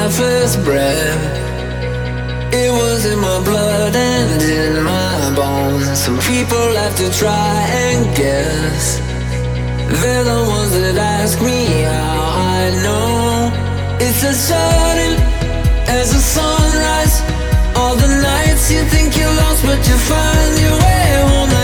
my first breath. It was in my blood and in my bones. Some people have to try and guess. They're the ones that ask me how I know. It's as sudden as a sunrise. All the nights you think you're lost, but you find your way home.